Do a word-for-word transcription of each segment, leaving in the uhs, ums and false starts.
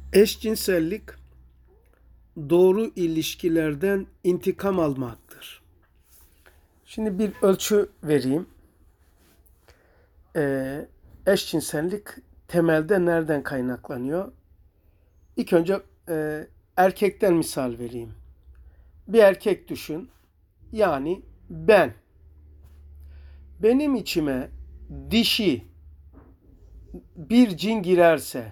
Eşcinsellik doğru ilişkilerden intikam almaktır. Şimdi bir ölçü vereyim. Ee, eşcinsellik temelde nereden kaynaklanıyor? İlk önce e, erkekten misal vereyim. Bir erkek düşün. Yani ben. Benim içime dişi bir cin girerse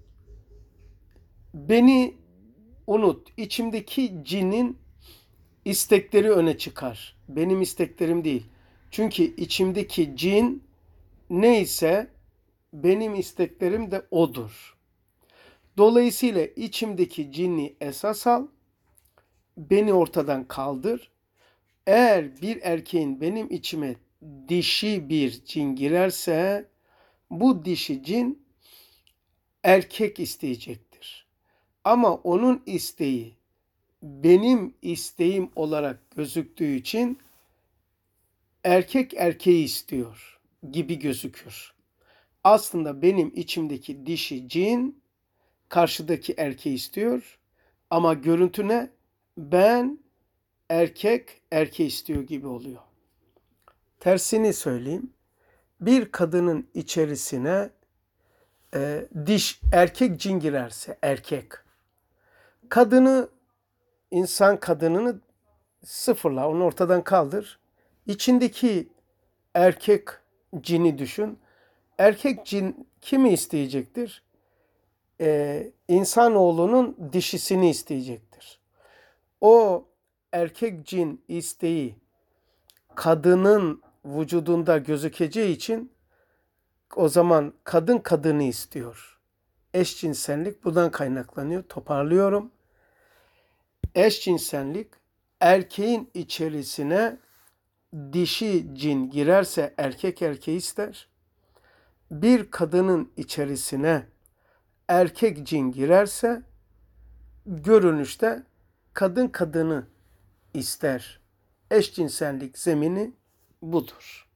beni unut. İçimdeki cinin istekleri öne çıkar. Benim isteklerim değil. Çünkü içimdeki cin neyse benim isteklerim de odur. Dolayısıyla içimdeki cinni esas al, beni ortadan kaldır. Eğer bir erkeğin benim içime dişi bir cin girerse bu dişi cin erkek isteyecektir. Ama onun isteği benim isteğim olarak gözüktüğü için erkek erkeği istiyor gibi gözükür. Aslında benim içimdeki dişi cin karşıdaki erkeği istiyor ama görüntüne ben erkek erkeği istiyor gibi oluyor. Tersini söyleyeyim. Bir kadının içerisine e, diş erkek cin girerse erkek kadını insan kadınını sıfırla, onu ortadan kaldır. İçindeki erkek cini düşün. Erkek cin kimi isteyecektir? Ee, insanoğlunun dişisini isteyecektir. O erkek cin isteği kadının vücudunda gözükeceği için o zaman kadın kadını istiyor. Eşcinsellik buradan kaynaklanıyor. Toparlıyorum. Eşcinsellik erkeğin içerisine dişi cin girerse erkek erkeği ister. Bir kadının içerisine erkek cin girerse görünüşte kadın kadını ister. Eşcinsellik zemini budur.